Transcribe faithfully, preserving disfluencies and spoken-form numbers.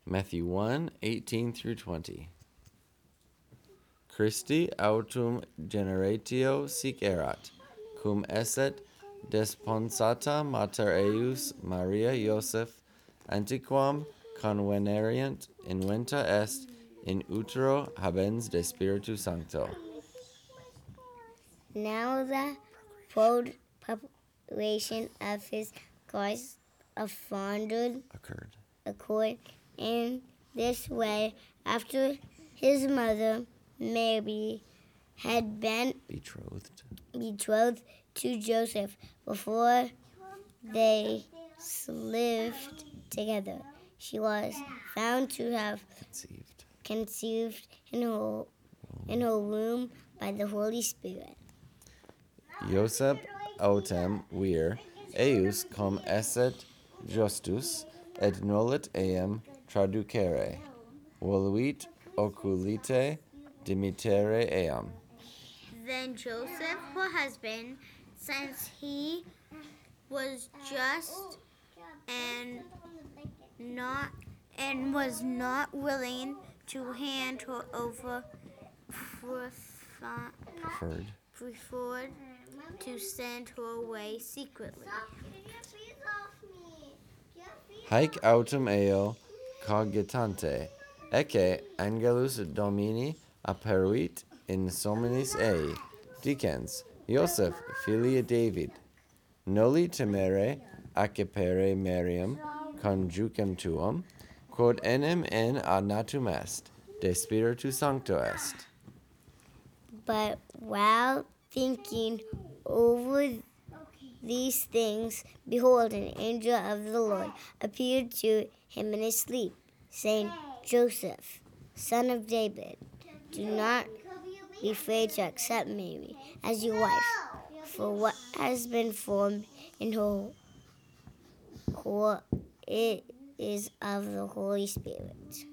Matthew one, eighteen through twenty. Christi autum generatio sic erat, cum esset desponsata mater eius Maria Ioseph, antiquam convenerient inventa est in utero habens de Spiritu Sancto. Now the proud population of his cause afforded Occurred. occurred in this way after his mother Mary had been Betrothed. betrothed to Joseph before they lived together. She was found to have Conceived. conceived in her, in her womb by the Holy Spirit. Iosep autem vir eius cum esset justus et nollit eam traducere, voluit oculite dimittere eam. Then Joseph, her husband, since he was just and not and was not willing to hand her over, prefer- Preferred. preferred to send her away secretly. Haec autem eo cogitante, ecce angelus Domini apparuit in somnis ei, dicens, Ioseph, filia David, noli temere accepere Mariam conjugem tuum, quod enim en ad natum est, de Spiritu Sancto est. But while thinking over these things, behold, an angel of the Lord appeared to him in his sleep, saying, Joseph, son of David, do not be afraid to accept Mary as your wife, for what has been formed in her, her it is of the Holy Spirit.